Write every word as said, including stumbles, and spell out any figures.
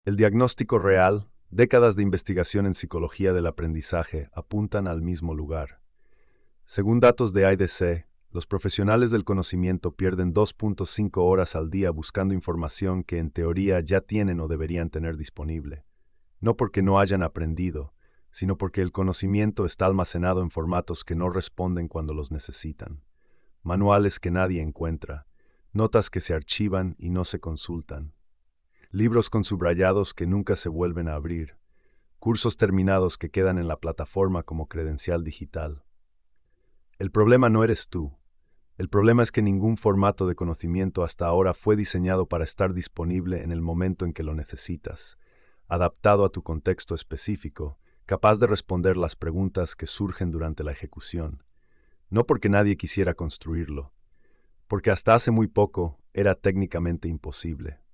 El diagnóstico real, décadas de investigación en psicología del aprendizaje apuntan al mismo lugar. Según datos de I D C, los profesionales del conocimiento pierden dos punto cinco horas al día buscando información que en teoría ya tienen o deberían tener disponible. No porque no hayan aprendido, sino porque el conocimiento está almacenado en formatos que no responden cuando los necesitan. Manuales que nadie encuentra, notas que se archivan y no se consultan, libros con subrayados que nunca se vuelven a abrir, cursos terminados que quedan en la plataforma como credencial digital. El problema no eres tú. El problema es que ningún formato de conocimiento hasta ahora fue diseñado para estar disponible en el momento en que lo necesitas, adaptado a tu contexto específico, capaz de responder las preguntas que surgen durante la ejecución. No porque nadie quisiera construirlo, porque hasta hace muy poco era técnicamente imposible.